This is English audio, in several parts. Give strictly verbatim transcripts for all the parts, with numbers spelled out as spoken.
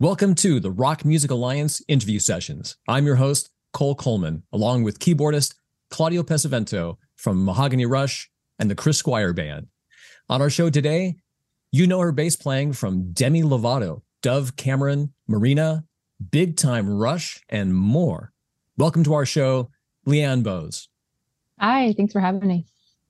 Welcome to the Rock Music Alliance interview sessions. I'm your host, Cole Coleman, along with keyboardist Claudio Pesavento from Mahogany Rush and the Chris Squire Band. On our show today, you know her bass playing from Demi Lovato, Dove Cameron, Marina, Big Time Rush, and more. Welcome to our show, Leanne Bose. Hi, thanks for having me.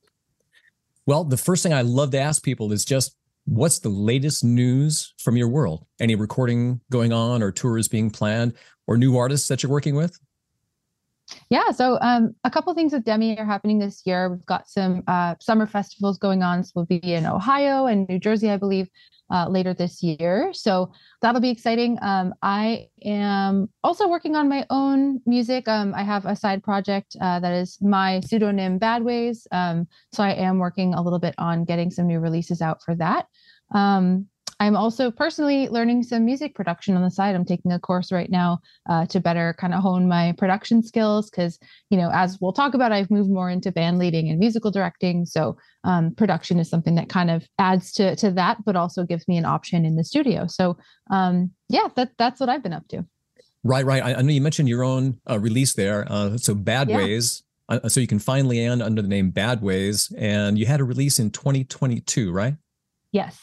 Well, the first thing I love to ask people is just, what's the latest news from your world? Any recording going on or tours being planned or new artists that you're working with? Yeah, so um, a couple of things with Demi are happening this year. We've got some uh, summer festivals going on. So we'll be in Ohio and New Jersey, I believe, uh, later this year. So that'll be exciting. Um, I am also working on my own music. Um, I have a side project uh, that is my pseudonym Bad Ways. Um, so I am working a little bit on getting some new releases out for that. Um, I'm also personally learning some music production on the side. I'm taking a course right now uh, to better kind of hone my production skills because, you know, as we'll talk about, I've moved more into band leading and musical directing. So um, production is something that kind of adds to to that, but also gives me an option in the studio. So um, yeah, that that's what I've been up to. Right, right. I, I know you mentioned your own uh, release there. Uh, so Bad Yeah. Ways. Uh, so you can find Leanne under the name Bad Ways. And you had a release in twenty twenty-two, right? Yes.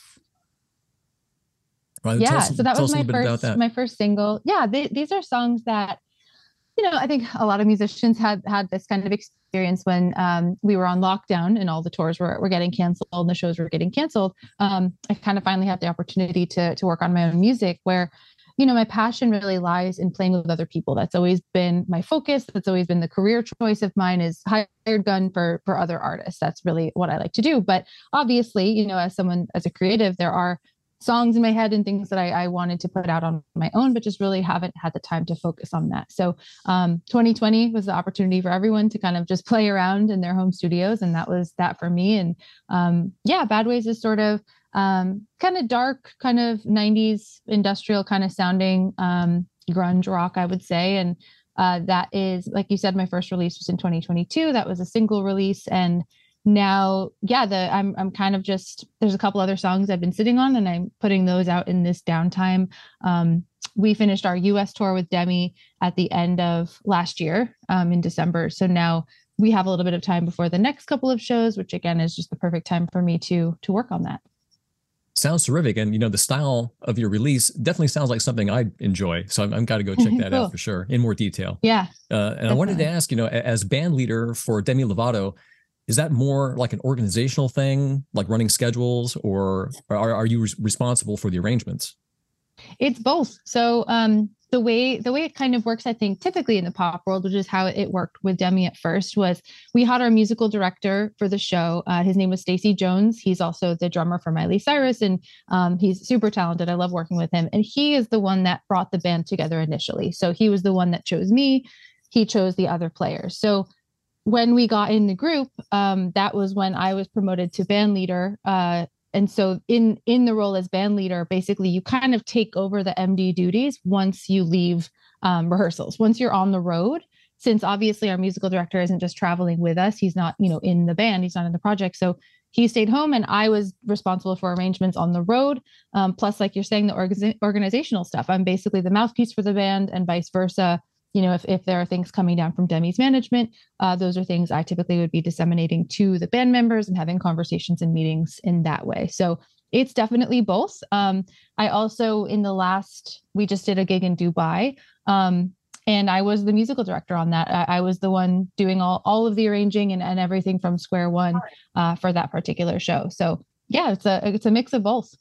Right, yeah, us, so that was my first that. my first single. Yeah, they, these are songs that, you know, I think a lot of musicians had had this kind of experience when um, we were on lockdown and all the tours were, were getting canceled and the shows were getting canceled. Um, I kind of finally had the opportunity to to work on my own music where, you know, my passion really lies in playing with other people. That's always been my focus. That's always been the career choice of mine, is hired gun for for other artists. That's really what I like to do. But obviously, you know, as someone, as a creative, there are songs in my head and things that I, I wanted to put out on my own, but just really haven't had the time to focus on that. So um, twenty twenty was the opportunity for everyone to kind of just play around in their home studios. And that was that for me. And um, yeah, Bad Ways is sort of um, kind of dark, kind of nineties industrial kind of sounding um, grunge rock, I would say. And uh, that is, like you said, my first release was in twenty twenty-two. That was a single release. And now, yeah, the I'm I'm kind of just, there's a couple other songs I've been sitting on and I'm putting those out in this downtime. Um, we finished our U S tour with Demi at the end of last year um, in December. So now we have a little bit of time before the next couple of shows, which again is just the perfect time for me to to work on that. Sounds terrific. And, you know, the style of your release definitely sounds like something I enjoy. So I'm, I've got to go check that Cool. out for sure in more detail. Yeah. Uh, and definitely. I wanted to ask, you know, as band leader for Demi Lovato, is that more like an organizational thing, like running schedules, or are, are you responsible for the arrangements? It's both. So um, the way the way it kind of works, I think, typically in the pop world, which is how it worked with Demi at first, was we had our musical director for the show. Uh, his name was Stacey Jones. He's also the drummer for Miley Cyrus, and um, he's super talented. I love working with him. And he is the one that brought the band together initially. So he was the one that chose me. He chose the other players. So when we got in the group, um, that was when I was promoted to band leader. Uh, and so in, in the role as band leader, basically you kind of take over the M D duties once you leave um, rehearsals, once you're on the road, since obviously our musical director isn't just traveling with us. He's not, you know, in the band, he's not in the project. So he stayed home and I was responsible for arrangements on the road. Um, plus, like you're saying, the orga- organizational stuff. I'm basically the mouthpiece for the band and vice versa. You know, if, if there are things coming down from Demi's management, uh, those are things I typically would be disseminating to the band members and having conversations and meetings in that way. So it's definitely both. Um, I also, in the last, we just did a gig in Dubai, um, and I was the musical director on that. I, I was the one doing all, all of the arranging and, and everything from square one uh, for that particular show. So yeah, it's a it's a mix of both.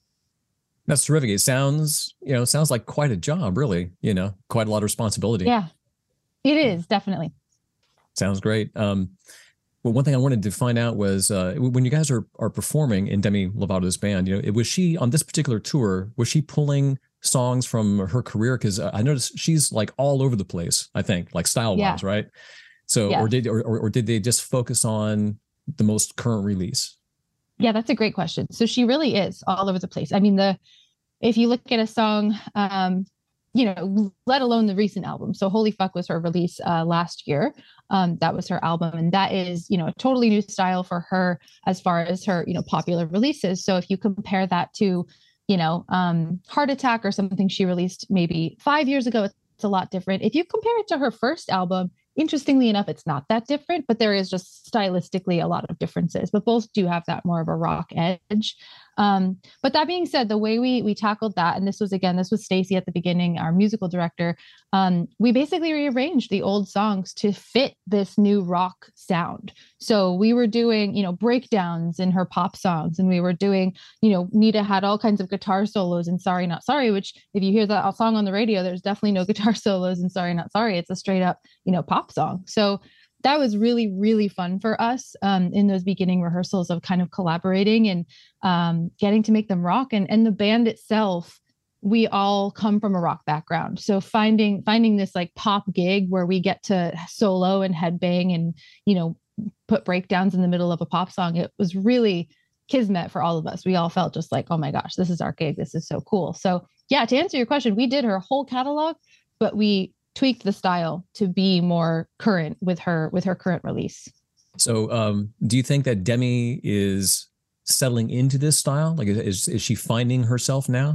That's terrific. It sounds, you know, sounds like quite a job, really, you know, quite a lot of responsibility. Yeah, it is, definitely. Sounds great. Um, well, one thing I wanted to find out was uh, when you guys are are performing in Demi Lovato's band, you know, was she on this particular tour, was she pulling songs from her career? Because I noticed she's like all over the place, I think, like style wise, yeah. right? So, yeah. or did or, or did they just focus on the most current release? Yeah, that's a great question. So she really is all over the place. I mean, the if you look at a song, um, you know, let alone the recent album. So Holy Fuck was her release uh, last year. Um, that was her album. And that is, you know, a totally new style for her as far as her, you know, popular releases. So if you compare that to, you know, um, Heart Attack or something she released maybe five years ago, it's a lot different. If you compare it to her first album, interestingly enough, it's not that different, but there is just stylistically a lot of differences, but both do have that more of a rock edge. Um, but that being said, the way we we tackled that, and this was again, this was Stacy at the beginning, our musical director. Um, we basically rearranged the old songs to fit this new rock sound. So we were doing, you know, breakdowns in her pop songs, and we were doing, you know, Nita had all kinds of guitar solos in Sorry Not Sorry, which if you hear that song on the radio, there's definitely no guitar solos in Sorry Not Sorry. It's a straight up, you know, pop song. So that was really, really fun for us um, in those beginning rehearsals of kind of collaborating and um, getting to make them rock. And, and the band itself, we all come from a rock background. So finding finding this like pop gig where we get to solo and headbang and, you know, put breakdowns in the middle of a pop song, it was really kismet for all of us. We all felt just like, oh my gosh, this is our gig. This is so cool. So yeah, to answer your question, we did her whole catalog, but we tweaked the style to be more current with her with her current release. So um do you think that Demi is settling into this style? Like is is she finding herself now?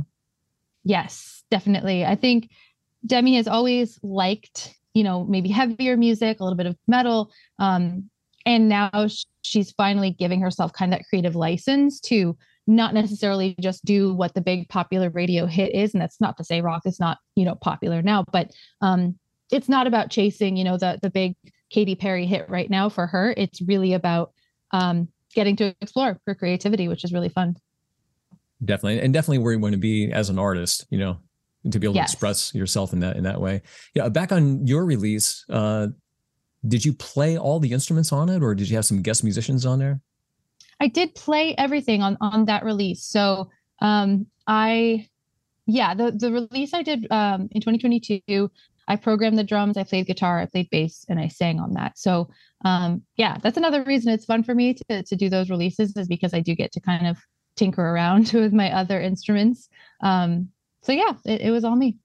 Yes, definitely. I think Demi has always liked, you know, maybe heavier music, a little bit of metal. Um, and now she's finally giving herself kind of that creative license to not necessarily just do what the big popular radio hit is. And that's not to say rock is not, you know, popular now, but um, it's not about chasing, you know, the, the big Katy Perry hit right now for her. It's really about um, getting to explore her creativity, which is really fun. Definitely. And definitely where you want to be as an artist, you know, to be able yes. to express yourself in that, in that way. Yeah. Back on your release, uh, did you play all the instruments on it, or did you have some guest musicians on there? I did play everything on, on that release. So um, I, yeah, the, the release I did um, in twenty twenty-two, I programmed the drums, I played guitar, I played bass, and I sang on that. So um, yeah, that's another reason it's fun for me to, to do those releases, is because I do get to kind of tinker around with my other instruments. Um, so yeah, it, it was all me.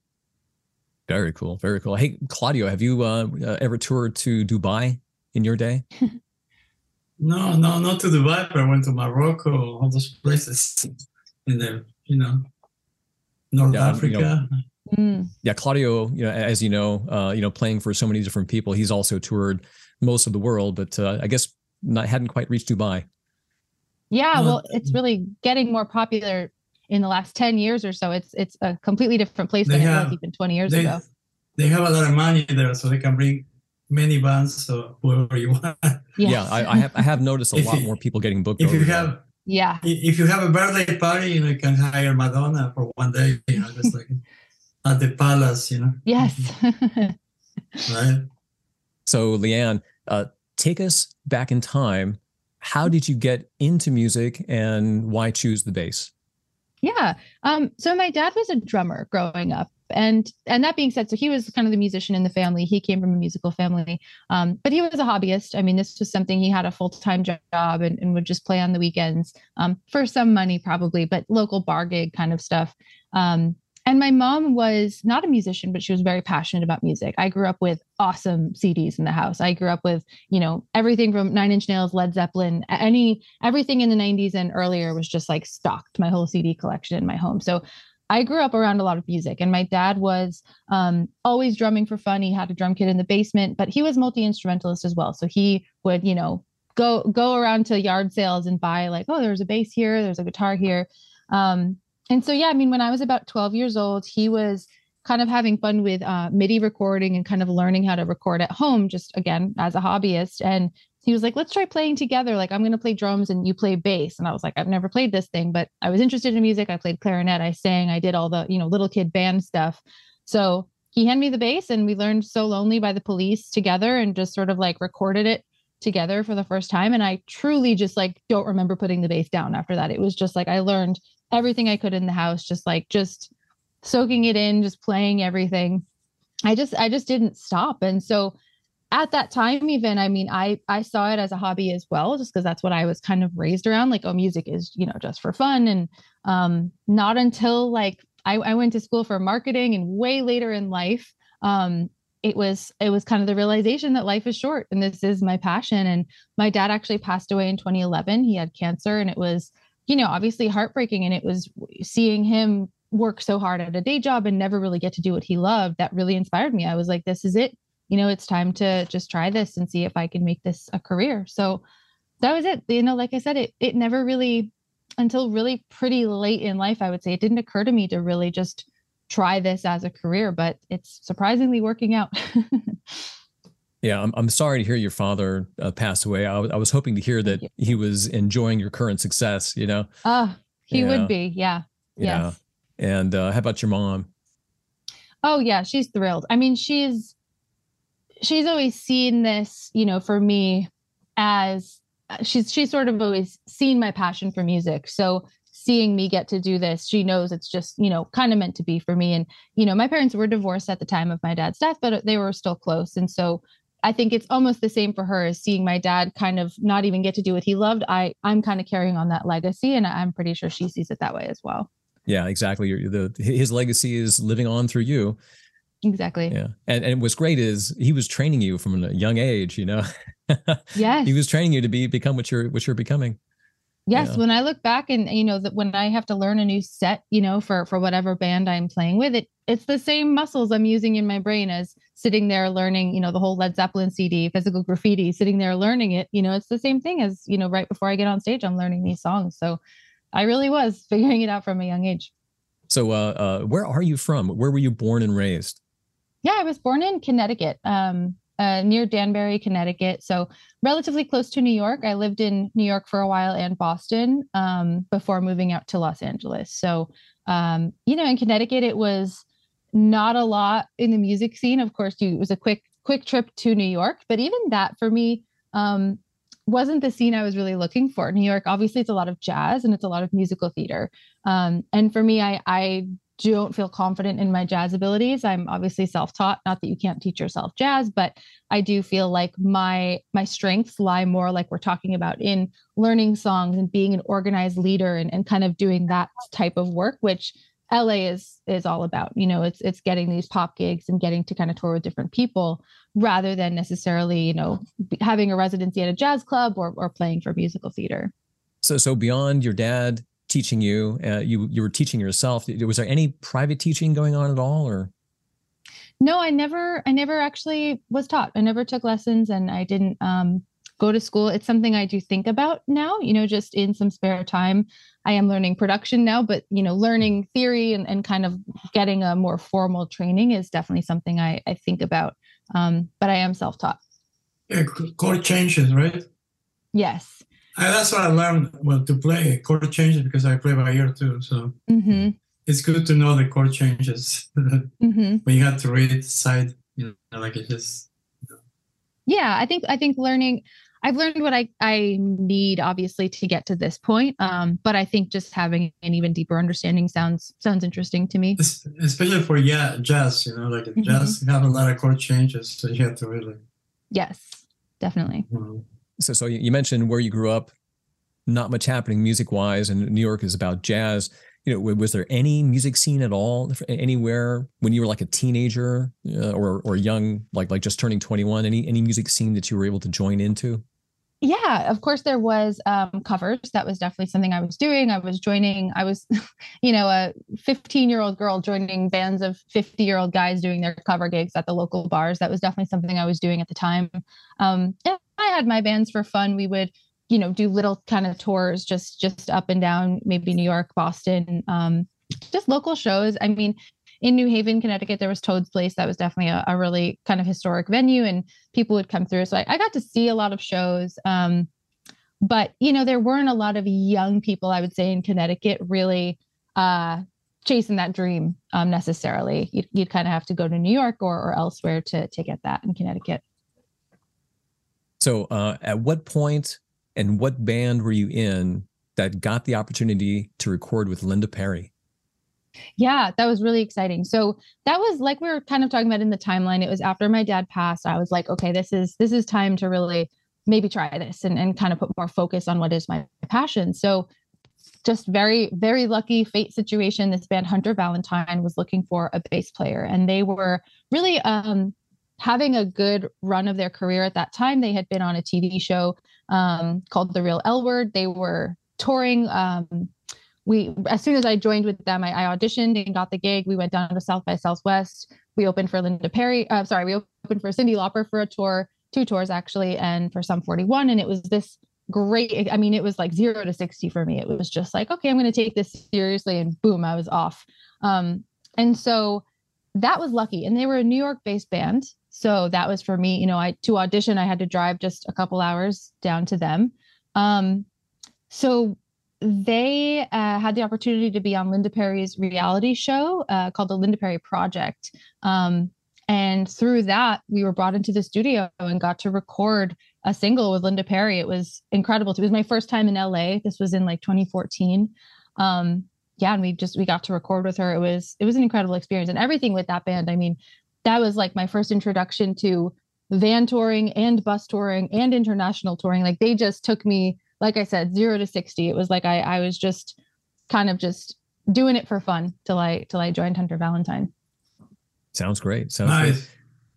Very cool. Very cool. Hey, Claudio, have you uh, ever toured to Dubai in your day? No, no, not to Dubai, but I went to Morocco, all those places in the, you know, North yeah, Africa. You know, mm. Yeah, Claudio, you know, as you know, uh, you know, playing for so many different people, he's also toured most of the world, but uh, I guess not hadn't quite reached Dubai. Yeah, uh, well, it's really getting more popular in the last ten years or so. It's it's a completely different place than have, it was even twenty years they, ago. They have a lot of money there, so they can bring many bands, so whoever you want. Yes. Yeah, I, I have I have noticed a lot you, more people getting booked. If over you there. have, yeah, if you have a birthday party, you know, you can hire Madonna for one day, you know, just like at the palace, you know. Yes. Right. So, Leanne, uh, take us back in time. How did you get into music, and why choose the bass? Yeah. Um, so my dad was a drummer growing up. And and that being said, so he was kind of the musician in the family. He came from a musical family, um, but he was a hobbyist. I mean, this was something he had a full-time job and, and would just play on the weekends um, for some money probably, but local bar gig kind of stuff. Um, and my mom was not a musician, but she was very passionate about music. I grew up with awesome C Ds in the house. I grew up with, you know, everything from Nine Inch Nails, Led Zeppelin, any everything in the nineties and earlier was just like stocked, my whole C D collection in my home. So I grew up around a lot of music, and my dad was um, always drumming for fun. He had a drum kit in the basement, but he was multi-instrumentalist as well. So he would, you know, go go around to yard sales and buy like, oh, there's a bass here, there's a guitar here. Um, and so, yeah, I mean, when I was about twelve years old, he was kind of having fun with uh, MIDI recording and kind of learning how to record at home, just again, as a hobbyist. And he was like, let's try playing together. Like, I'm going to play drums and you play bass. And I was like, I've never played this thing, but I was interested in music. I played clarinet. I sang. I did all the, you know, little kid band stuff. So he handed me the bass, and we learned So Lonely by the Police together and just sort of like recorded it together for the first time. And I truly just like don't remember putting the bass down after that. It was just like I learned everything I could in the house, just like just soaking it in, just playing everything. I just I just didn't stop. And so at that time, even, I mean, I, I saw it as a hobby as well, just because that's what I was kind of raised around. Like, oh, music is, you know, just for fun. And um, not until like I, I went to school for marketing and way later in life, um, it was it was kind of the realization that life is short and this is my passion. And my dad actually passed away in twenty eleven. He had cancer, and it was, you know, obviously heartbreaking. And it was seeing him work so hard at a day job and never really get to do what he loved that really inspired me. I was like, this is it. You know, it's time to just try this and see if I can make this a career. So that was it. You know, like I said, it it never really, until really pretty late in life, I would say, it didn't occur to me to really just try this as a career, but it's surprisingly working out. Yeah, I'm I'm sorry to hear your father uh, passed away. I, w- I was hoping to hear that he was enjoying your current success, you know? Ah, uh, he yeah. would be. Yeah. Yeah. Yes. And uh, how about your mom? Oh yeah, she's thrilled. I mean, she's she's always seen this, you know, for me as she's she's sort of always seen my passion for music. So seeing me get to do this, she knows it's just, you know, kind of meant to be for me. And, you know, my parents were divorced at the time of my dad's death, but they were still close. And so I think it's almost the same for her as seeing my dad kind of not even get to do what he loved. I I'm kind of carrying on that legacy, and I'm pretty sure she sees it that way as well. Yeah, exactly. You're, the his legacy is living on through you. Exactly. Yeah. And and what's great is he was training you from a young age, you know. Yes. He was training you to be become what you're what you're becoming. Yes. Yeah. When I look back and, you know, that when I have to learn a new set, you know, for for whatever band I'm playing with, it it's the same muscles I'm using in my brain as sitting there learning, you know, the whole Led Zeppelin C D, Physical Graffiti, sitting there learning it. You know, it's the same thing as, you know, right before I get on stage, I'm learning these songs. So I really was figuring it out from a young age. So uh, uh, where are you from? Where were you born and raised? Yeah, I was born in Connecticut, um, uh, near Danbury, Connecticut. So relatively close to New York. I lived in New York for a while and Boston um, before moving out to Los Angeles. So, um, you know, in Connecticut, it was not a lot in the music scene. Of course, you, it was a quick, quick trip to New York. But even that for me um, wasn't the scene I was really looking for. New York, obviously, it's a lot of jazz and it's a lot of musical theater. Um, and for me, I, I don't feel confident in my jazz abilities. I'm obviously self-taught, not that you can't teach yourself jazz, but I do feel like my my strengths lie more like we're talking about in learning songs and being an organized leader and, and kind of doing that type of work, which L A is is all about. You know, it's it's getting these pop gigs and getting to kind of tour with different people rather than necessarily, you know, having a residency at a jazz club or or playing for musical theater. So so beyond your dad teaching you, uh, you you were teaching yourself. Was there any private teaching going on at all, or? No, I never, I never actually was taught. I never took lessons, and I didn't um, go to school. It's something I do think about now. You know, just in some spare time, I am learning production now. But you know, learning theory and, and kind of getting a more formal training is definitely something I, I think about. Um, but I am self-taught. Yeah, chord changes, right? Yes. I, that's what I learned, well, to play chord changes because I play by ear too. So Mm-hmm. it's good to know the chord changes Mm-hmm. when you have to read it side, you know, like it just. You know. Yeah, I think I think learning. I've learned what I I need obviously to get to this point. Um, but I think just having an even deeper understanding sounds sounds interesting to me. Especially for yeah jazz, you know, like mm-hmm. jazz have a lot of chord changes, so you have to really. Yes, definitely. Mm-hmm. So, so you mentioned where you grew up, not much happening music-wise, and New York is about jazz. You know, was there any music scene at all anywhere when you were like a teenager uh, or or young, like like just turning twenty-one? Any any music scene that you were able to join into? Yeah, of course there was um, covers. That was definitely something I was doing. I was joining. I was, you know, a fifteen-year-old girl joining bands of fifty-year-old guys doing their cover gigs at the local bars. That was definitely something I was doing at the time. Um, and I had my bands for fun. We would, you know, do little kind of tours, just just up and down, maybe New York, Boston, um, just local shows. I mean, in New Haven, Connecticut, there was Toad's Place. That was definitely a, a really kind of historic venue, and people would come through. So I, I got to see a lot of shows. Um, but, you know, there weren't a lot of young people, I would say, in Connecticut really uh, chasing that dream um, necessarily. You'd, you'd kind of have to go to New York or, or elsewhere to, to get that in Connecticut. So uh, at what point and what band were you in that got the opportunity to record with Linda Perry? Yeah, that was really exciting. So that was like we were kind of talking about in the timeline. It was after my dad passed. I was like, okay, this is this is time to really maybe try this and, and kind of put more focus on what is my passion. So just very, very lucky fate situation. This band Hunter Valentine was looking for a bass player, and they were really um, having a good run of their career at that time. They had been on a T V show um, called The Real L Word. They were touring. Um, we, as soon as I joined with them, I, I auditioned and got the gig. We went down to South by Southwest. We opened for Linda Perry. Uh, sorry, we opened for Cyndi Lauper for a tour, two tours actually, and for Sum forty-one. And it was this great. I mean, it was like zero to sixty for me. It was just like, okay, I'm going to take this seriously, and boom, I was off. Um, and so that was lucky. And they were a New York-based band, so that was for me. You know, I to audition, I had to drive just a couple hours down to them. Um, so they uh, had the opportunity to be on Linda Perry's reality show uh, called the Linda Perry Project. Um, and through that, we were brought into the studio and got to record a single with Linda Perry. It was incredible. It was my first time in L A. This was in like twenty fourteen. Um, yeah, and we just we got to record with her. It was it was an incredible experience, and everything with that band. I mean, that was like my first introduction to van touring and bus touring and international touring. Like they just took me, like I said, zero to sixty. It was like I I was just kind of just doing it for fun till I till I joined Hunter Valentine. Sounds great. Sounds Nice. great.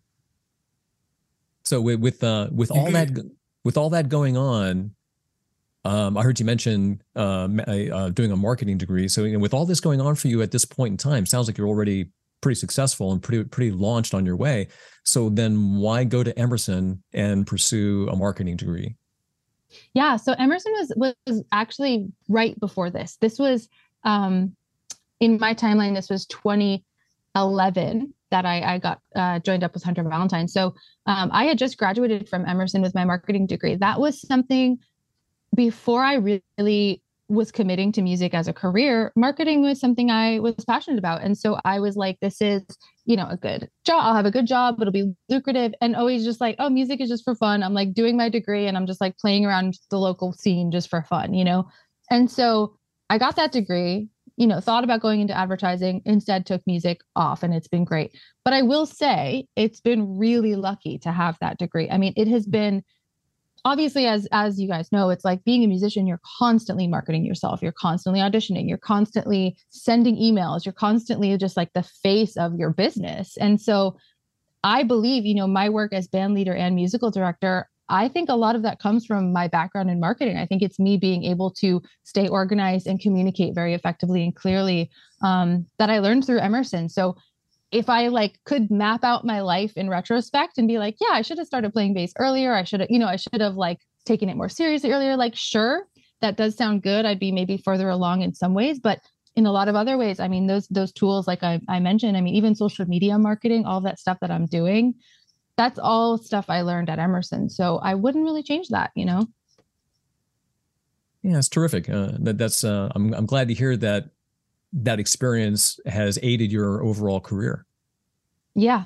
So with with uh with all that with all that going on, um, I heard you mention um, uh, doing a marketing degree. So you know, with all this going on for you at this point in time, sounds like you're already pretty successful and pretty pretty launched on your way. So then why go to Emerson and pursue a marketing degree? Yeah, so Emerson was was actually right before this. This was um, in my timeline. This was twenty eleven that I, I got uh, joined up with Hunter Valentine. So um, I had just graduated from Emerson with my marketing degree. That was something before I really was committing to music as a career. Marketing was something I was passionate about. And so I was like, this is, you know, a good job. I'll have a good job. It'll be lucrative. And always just like, oh, music is just for fun. I'm like doing my degree and I'm just like playing around the local scene just for fun, you know? And so I got that degree, you know, thought about going into advertising, instead took music off, and it's been great. But I will say it's been really lucky to have that degree. I mean, it has been, obviously, as as you guys know, it's like being a musician, you're constantly marketing yourself. You're constantly auditioning. You're constantly sending emails. You're constantly just like the face of your business. And so I believe, you know, my work as band leader and musical director, I think a lot of that comes from my background in marketing. I think it's me being able to stay organized and communicate very effectively and clearly um, that I learned through Emerson. So if I like could map out my life in retrospect and be like, yeah, I should have started playing bass earlier. I should have, you know, I should have like taken it more seriously earlier. Like, sure, that does sound good. I'd be maybe further along in some ways, but in a lot of other ways, I mean, those those tools, like I, I mentioned, I mean, even social media marketing, all that stuff that I'm doing, that's all stuff I learned at Emerson. So I wouldn't really change that, you know? Yeah, it's terrific. Uh, that, that's uh, I'm I'm glad to hear that that experience has aided your overall career. Yeah.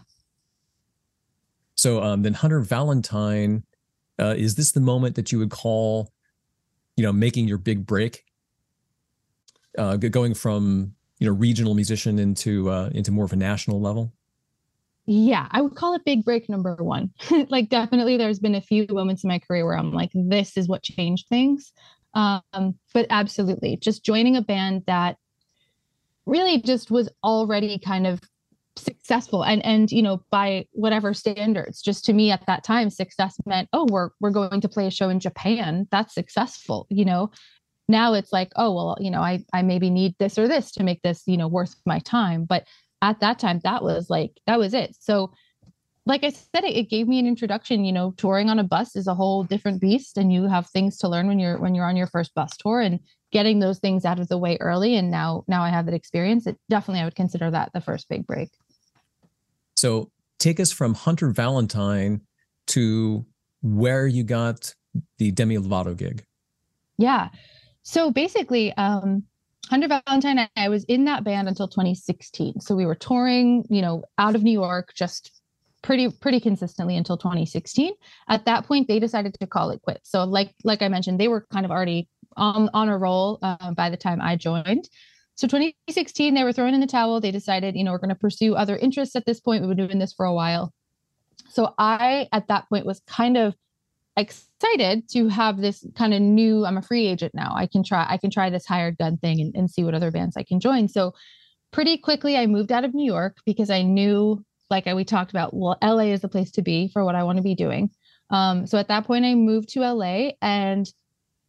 So um, then Hunter Valentine, uh, is this the moment that you would call, you know, making your big break? Uh, going from, you know, regional musician into uh, into more of a national level? Yeah, I would call it big break number one. Like definitely there's been a few moments in my career where I'm like, this is what changed things. Um, but absolutely, just joining a band that really just was already kind of successful and, and, you know, by whatever standards, just to me at that time, success meant, oh, we're, we're going to play a show in Japan. That's successful. You know, now it's like, oh, well, you know, I, I maybe need this or this to make this, you know, worth my time. But at that time, that was like, that was it. So like I said, it, it gave me an introduction. You know, touring on a bus is a whole different beast, and you have things to learn when you're, when you're on your first bus tour, and getting those things out of the way early. And now, now I have that experience. It definitely, I would consider that the first big break. So take us from Hunter Valentine to where you got the Demi Lovato gig. Yeah. So basically, um, Hunter Valentine, I was in that band until twenty sixteen. So we were touring, you know, out of New York, just pretty, pretty consistently until twenty sixteen. At that point, they decided to call it quits. So like, like I mentioned, they were kind of already on, on a roll uh, by the time I joined. So twenty sixteen, they were throwing in the towel. They decided, you know, we're going to pursue other interests at this point. We've been doing this for a while. So I, at that point, was kind of excited to have this kind of new, I'm a free agent now. I can try, I can try this hired gun thing and, and see what other bands I can join. So pretty quickly I moved out of New York because I knew, like we talked about, well, L A is the place to be for what I want to be doing. Um, so at that point I moved to L A, and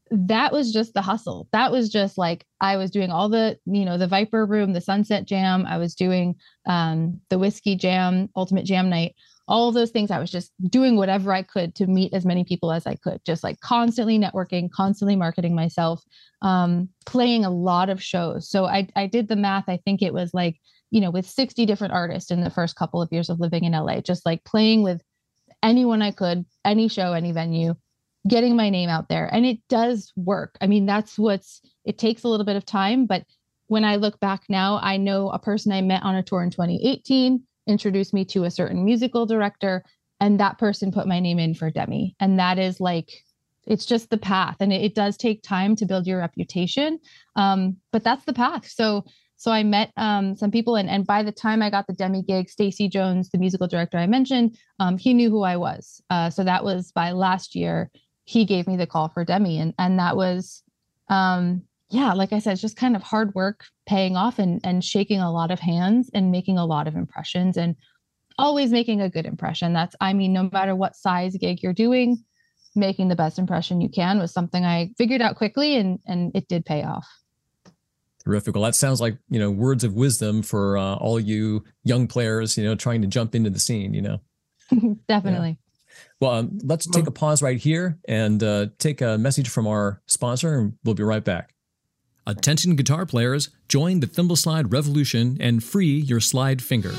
that was just the hustle. That was just like, I was doing all the, you know, the Viper Room, the Sunset Jam. I was doing um, the Whiskey Jam, Ultimate Jam Night, all of those things. I was just doing whatever I could to meet as many people as I could, just like constantly networking, constantly marketing myself, um, playing a lot of shows. So I, I did the math. I think it was like, you know, with sixty different artists in the first couple of years of living in L A, just like playing with anyone I could, any show, any venue, getting my name out there. And it does work. I mean, that's what's, it takes a little bit of time, but when I look back now, I know a person I met on a tour in twenty eighteen introduced me to a certain musical director, and that person put my name in for Demi. And that is like, it's just the path. And it, it does take time to build your reputation. Um, but that's the path. So, so I met um, some people, and, and by the time I got the Demi gig, Stacey Jones, the musical director I mentioned, um, he knew who I was. Uh, so that was by last year, he gave me the call for Demi. And, and that was, um, yeah, like I said, it's just kind of hard work paying off, and, and shaking a lot of hands and making a lot of impressions, and always making a good impression. That's, I mean, no matter what size gig you're doing, making the best impression you can was something I figured out quickly, and, and it did pay off. Terrific. Well, that sounds like, you know, words of wisdom for uh, all you young players, you know, trying to jump into the scene, you know. Definitely. Yeah. Well, um, let's take a pause right here and uh, take a message from our sponsor, and we'll be right back. Attention guitar players, join the Thimble Slide revolution and free your slide finger.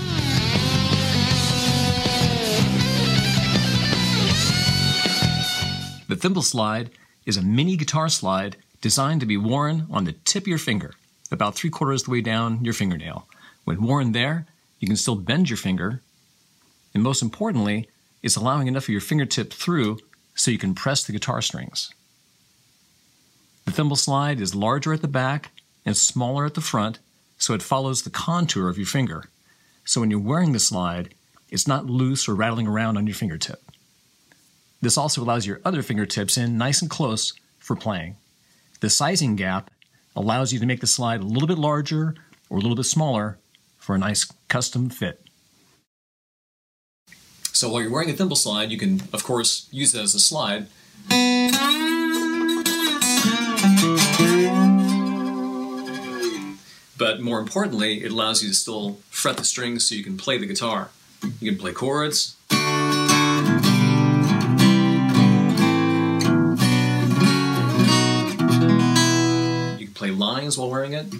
The Thimble Slide is a mini guitar slide designed to be worn on the tip of your finger, about three quarters of the way down your fingernail. When worn there, you can still bend your finger, and most importantly, it's allowing enough of your fingertip through so you can press the guitar strings. The Thimble Slide is larger at the back and smaller at the front, so it follows the contour of your finger. So when you're wearing the slide, it's not loose or rattling around on your fingertip. This also allows your other fingertips in nice and close for playing. The sizing gap allows you to make the slide a little bit larger or a little bit smaller for a nice custom fit. So while you're wearing a Thimble Slide, you can, of course, use it as a slide. But more importantly, it allows you to still fret the strings so you can play the guitar. You can play chords. You can play lines while wearing it.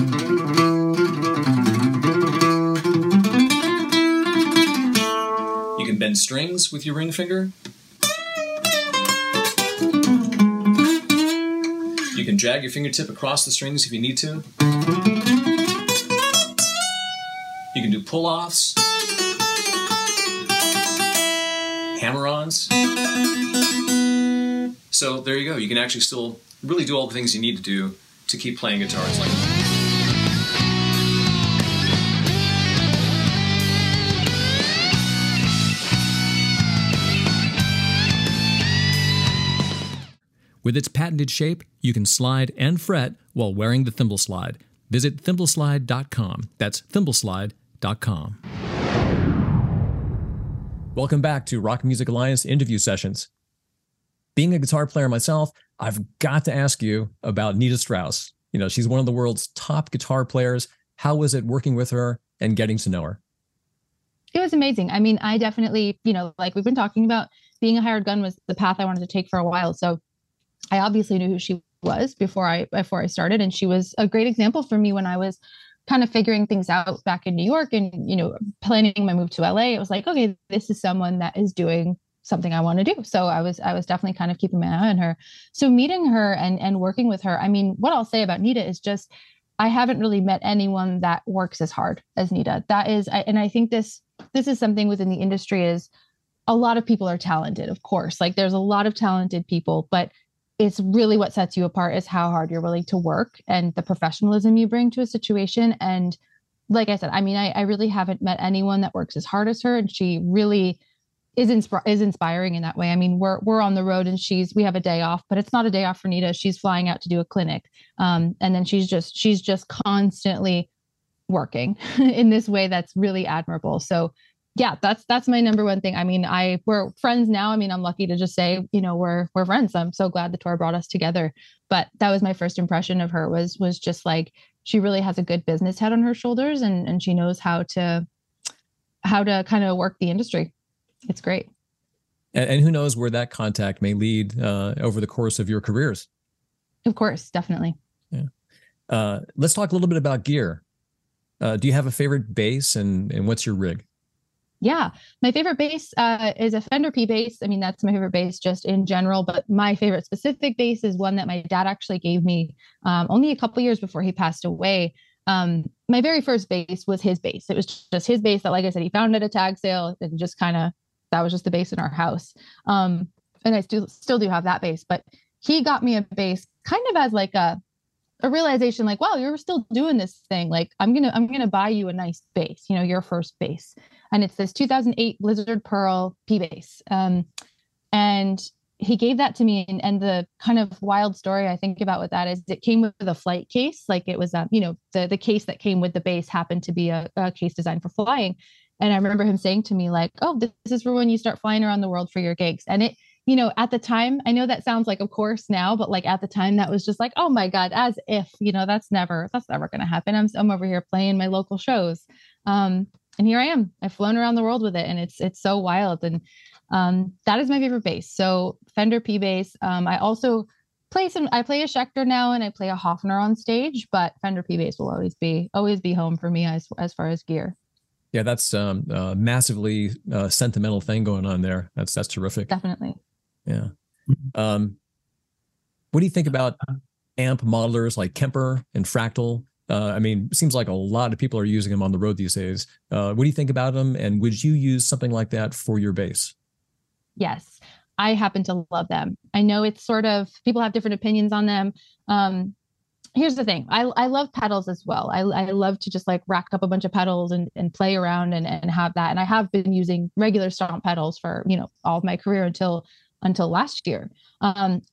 You can bend strings with your ring finger. You can drag your fingertip across the strings if you need to. You can do pull-offs, hammer-ons. So there you go. You can actually still really do all the things you need to do to keep playing guitars like that. With its patented shape, you can slide and fret while wearing the Thimble Slide. Visit thimble slide dot com. That's thimble slide dot com. Welcome back to Rock Music Alliance interview sessions. Being a guitar player myself, I've got to ask you about Nita Strauss. You know, she's one of the world's top guitar players. How was it working with her and getting to know her? It was amazing. I mean, I definitely, you know, like we've been talking about, being a hired gun was the path I wanted to take for a while. So I obviously knew who she was before I before I started, and she was a great example for me when I was kind of figuring things out back in New York and, you know, planning my move to L A. It was like, okay, this is someone that is doing something I want to do. So I was I was definitely kind of keeping my eye on her. So meeting her and and working with her, I mean, what I'll say about Nita is just, I haven't really met anyone that works as hard as Nita. That is, I, and I think this this is something within the industry is a lot of people are talented, of course. Like there's a lot of talented people, but it's really what sets you apart is how hard you're willing to work and the professionalism you bring to a situation. And like I said, I mean, I, I really haven't met anyone that works as hard as her. And she really is, insp- is inspiring in that way. I mean, we're, we're on the road and she's, we have a day off, but it's not a day off for Nita. She's flying out to do a clinic. Um, and then she's just, she's just constantly working in this way that's really admirable. So Yeah, that's that's my number one thing. I mean, I we're friends now. I mean, I'm lucky to just say, you know, we're we're friends. I'm so glad the tour brought us together. But that was my first impression of her was was just like she really has a good business head on her shoulders, and and she knows how to how to kind of work the industry. It's great. And, and who knows where that contact may lead uh, over the course of your careers. Of course, definitely. Yeah. Uh, let's talk a little bit about gear. Uh, do you have a favorite bass, and and what's your rig? Yeah, my favorite bass uh, is a Fender P bass. I mean, that's my favorite bass just in general, but my favorite specific bass is one that my dad actually gave me um, only a couple years before he passed away. Um, my very first bass was his bass. It was just his bass that, like I said, he found at a tag sale and just kind of, that was just the bass in our house. Um, and I still, still do have that bass, but he got me a bass kind of as like a, a realization like, wow, you're still doing this thing. Like I'm going to, I'm going to buy you a nice bass, you know, your first bass. And it's this two thousand eight Blizzard Pearl P bass. Um, and he gave that to me. And, and the kind of wild story I think about with that is it came with a flight case. Like it was, a, you know, the, the case that came with the bass happened to be a, a case designed for flying. And I remember him saying to me like, oh, this is for when you start flying around the world for your gigs. And it, you know, at the time, I know that sounds like, of course now, but like at the time that was just like, oh my God, as if, you know, that's never, that's never going to happen. I'm, I'm over here playing my local shows. Um, and here I am, I've flown around the world with it and it's, it's so wild. And, um, that is my favorite bass. So Fender P bass. Um, I also play some, I play a Schecter now and I play a Hofner on stage, but Fender P bass will always be, always be home for me as, as far as gear. Yeah, that's um, a massively uh, sentimental thing going on there. That's, that's terrific. Definitely. Yeah. Um, what do you think about amp modelers like Kemper and Fractal? Uh, I mean, it seems like a lot of people are using them on the road these days. Uh, what do you think about them? And would you use something like that for your bass? Yes, I happen to love them. I know it's sort of, people have different opinions on them. Um, here's the thing. I, I love pedals as well. I, I love to just like rack up a bunch of pedals and, and play around and, and have that. And I have been using regular stomp pedals for, you know, all of my career until until last year. Um,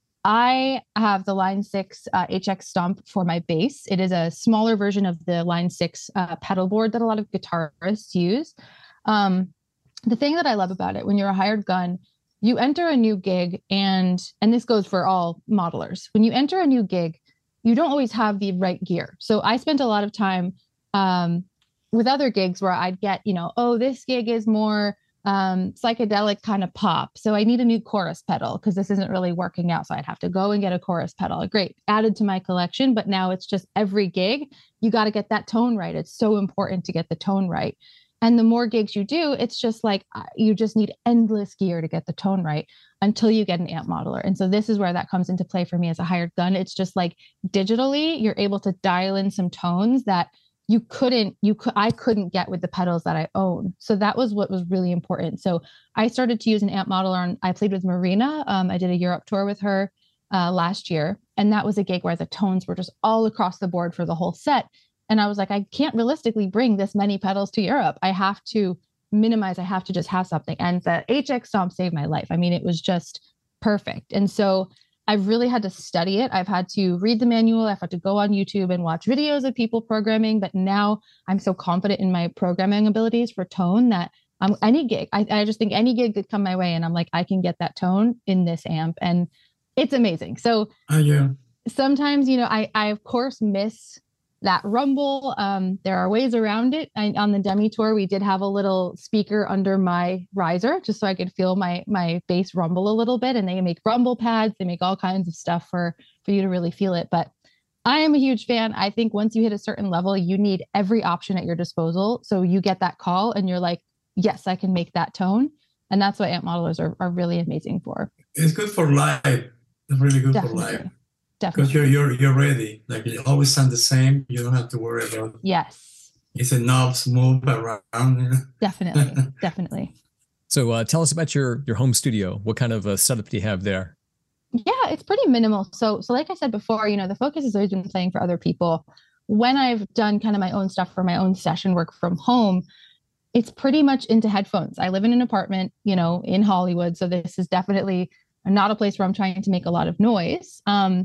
I have the Line six uh, H X Stomp for my bass. It is a smaller version of the Line six uh, pedal board that a lot of guitarists use. Um, the thing that I love about it, when you're a hired gun, you enter a new gig and, and this goes for all modelers. When you enter a new gig, you don't always have the right gear. So I spent a lot of time um, with other gigs where I'd get, you know, oh, this gig is more um, psychedelic kind of pop. So I need a new chorus pedal because this isn't really working out. So I'd have to go and get a chorus pedal. Great, added to my collection, but now it's just every gig, you got to get that tone right. It's so important to get the tone right. And the more gigs you do, it's just like, you just need endless gear to get the tone right until you get an amp modeler. And so this is where that comes into play for me as a hired gun. It's just like digitally, you're able to dial in some tones that you couldn't, you could, I couldn't get with the pedals that I own. So that was what was really important. So I started to use an amp modeler and I played with Marina. Um, I did a Europe tour with her uh, last year. And that was a gig where the tones were just all across the board for the whole set. And I was like, I can't realistically bring this many pedals to Europe. I have to minimize, I have to just have something. And the H X Stomp saved my life. I mean, it was just perfect. And so I've really had to study it. I've had to read the manual. I've had to go on YouTube and watch videos of people programming. But now I'm so confident in my programming abilities for tone that um, any gig, I, I just think any gig could come my way. And I'm like, I can get that tone in this amp. And it's amazing. So oh, yeah. sometimes, you know, I, I of course miss that rumble. Um, there are ways around it. I, on the Demi tour, we did have a little speaker under my riser just so I could feel my my bass rumble a little bit. And they make rumble pads. They make all kinds of stuff for, for you to really feel it. But I am a huge fan. I think once you hit a certain level, you need every option at your disposal. So you get that call and you're like, yes, I can make that tone. And that's what amp modelers are, are really amazing for. It's good for live. It's really good Definitely. for live. Definitely. Because you're you're you're ready. Like you always sound the same. You don't have to worry about. Yes. It's a knobs move around. Definitely. Definitely. So uh, tell us about your your home studio. What kind of a setup do you have there? Yeah, it's pretty minimal. So so like I said before, you know, the focus has always been playing for other people. When I've done kind of my own stuff for my own session work from home, it's pretty much into headphones. I live in an apartment, you know, in Hollywood. So this is definitely not a place where I'm trying to make a lot of noise. Um,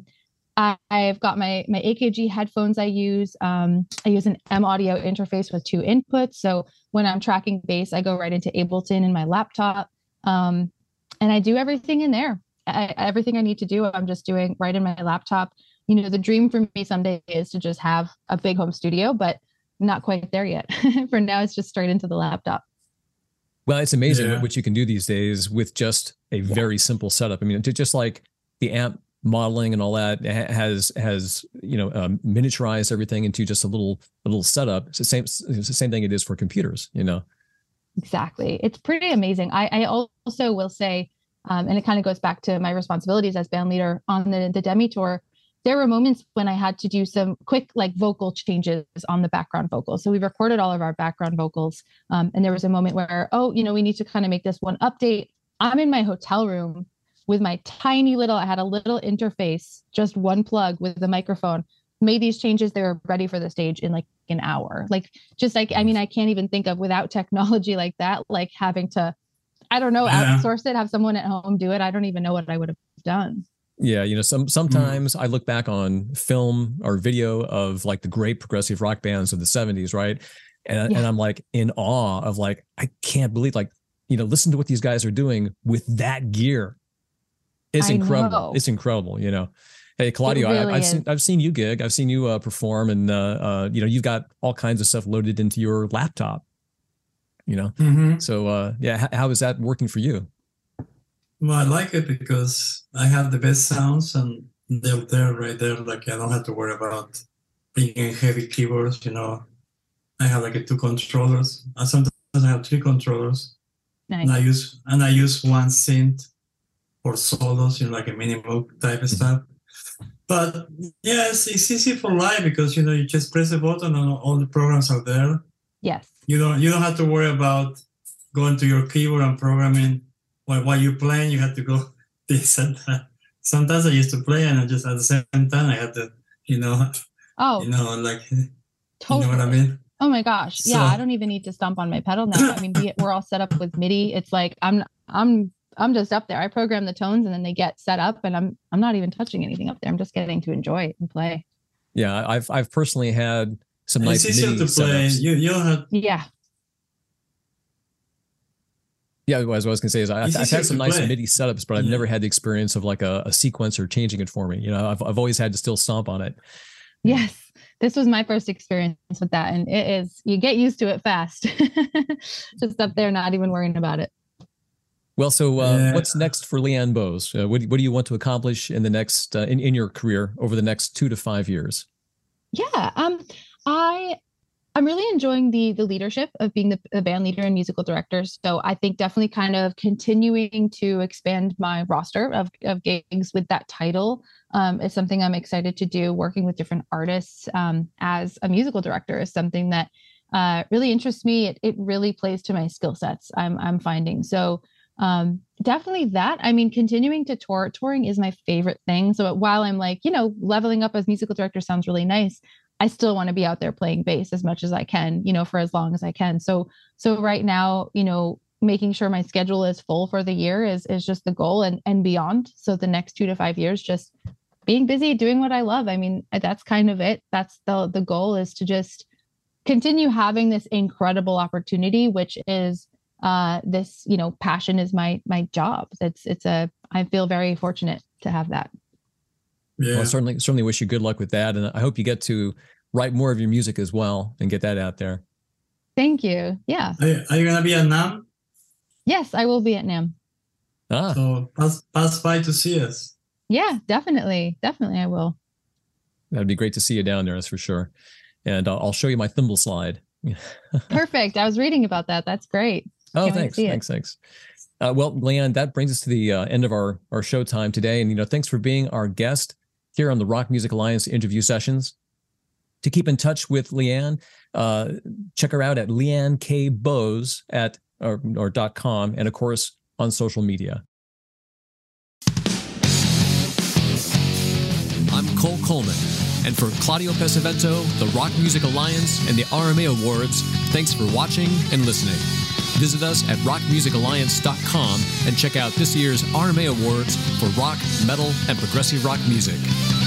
I've got my my A K G headphones I use. Um, I use an M audio interface with two inputs. So when I'm tracking bass, I go right into Ableton in my laptop. Um, and I do everything in there. I, everything I need to do, I'm just doing right in my laptop. You know, the dream for me someday is to just have a big home studio, but not quite there yet. For now, it's just straight into the laptop. Well, it's amazing Yeah. what you can do these days with just a very simple setup. I mean, just like the amp modeling and all that has has you know um, miniaturized everything into just a little a little setup. It's the same it's the same thing it is for computers. You know. Exactly. It's pretty amazing. I, I also will say, um, and it kind of goes back to my responsibilities as band leader on the, the Demi tour. There were moments when I had to do some quick like vocal changes on the background vocals. So we recorded all of our background vocals. Um, and there was a moment where, oh, you know, we need to kind of make this one update. I'm in my hotel room with my tiny little, I had a little interface, just one plug with the microphone, made these changes. They were ready for the stage in like an hour. Like just like, I mean, I can't even think of without technology like that, like having to, I don't know, Yeah. outsource it, have someone at home do it. I don't even know what I would have done. Yeah, you know, some sometimes mm. I look back on film or video of like the great progressive rock bands of the seventies, right? And yeah. and I'm like in awe of like, I can't believe like, you know, listen to what these guys are doing with that gear. It's I incredible. know. It's incredible, you know. Hey, Claudio, really I, I've is. seen I've seen you gig. I've seen you uh, perform, and uh, uh, you know, you've got all kinds of stuff loaded into your laptop. You know, Mm-hmm. so uh, yeah, how, how is that working for you? Well, I like it because I have the best sounds and they're there right there. Like I don't have to worry about being heavy keyboards, you know. I have like a two controllers. And sometimes I have three controllers. Nice. And I use and I use one synth for solos, you know, like a minimal type of stuff. But yeah, it's, it's easy for live because you know you just press a button and all the programs are there. Yes. You don't you don't have to worry about going to your keyboard and programming. While, while you're playing, you have to go this and that. Sometimes I used to play, and I just at the same time I had to, you know, oh, you know, like, totally. You know what I mean? Oh my gosh, So, yeah. I don't even need to stomp on my pedal now. I mean, we, we're all set up with MIDI. It's like I'm, I'm, I'm just up there. I program the tones, and then they get set up, and I'm, I'm not even touching anything up there. I'm just getting to enjoy it and play. Yeah, I've, I've personally had some it's nice easier MIDI to play. setups. You, you don't have. Yeah. Yeah, what I was going to say is I, I've had some nice play. MIDI setups, but I've yeah. never had the experience of like a, a sequencer changing it for me. You know, I've I've always had to still stomp on it. Yes, this was my first experience with that, and it is you get used to it fast. Just up there, not even worrying about it. Well, so uh, yeah. what's next for Leanne Bowes? Uh, what what do you want to accomplish in the next uh, in in your career over the next two to five years? Yeah, um, I. I'm really enjoying the the leadership of being the, the band leader and musical director. So I think definitely kind of continuing to expand my roster of, of gigs with that title um, is something I'm excited to do. Working with different artists um, as a musical director is something that uh, really interests me. It, it really plays to my skill sets, I'm, I'm finding. So um, definitely that. I mean, continuing to tour, touring is my favorite thing. So while I'm like, you know, leveling up as musical director sounds really nice, I still want to be out there playing bass as much as I can, you know, for as long as I can. So, so right now, you know, making sure my schedule is full for the year is, is just the goal and, and beyond. So the next two to five years, just being busy, doing what I love. I mean, that's kind of it. That's the, the goal is to just continue having this incredible opportunity, which is uh, this, you know, passion is my, my job. It's, it's a, I feel very fortunate to have that. Yeah. Well, certainly, certainly wish you good luck with that. And I hope you get to write more of your music as well and get that out there. Thank you. Yeah. Are you, are you going to be at NAMM? Yes, I will be at NAMM. Ah. So pass, pass by to see us. Yeah, definitely. Definitely I will. That'd be great to see you down there. That's for sure. And uh, I'll show you my thimble slide. Perfect. I was reading about that. That's great. Oh, Can't thanks. Thanks. Thanks. Uh, well, Leanne, that brings us to the uh, end of our, our show time today. And, you know, thanks for being our guest here on the Rock Music Alliance interview sessions. To keep in touch with Leanne, uh, check her out at Leanne K Bowes at or, or dot com, and of course on social media. I'm Cole Coleman, and for Claudio Pesavento, the Rock Music Alliance, and the R M A Awards, thanks for watching and listening. Visit us at rock music alliance dot com and check out this year's R M A Awards for rock, metal, and progressive rock music.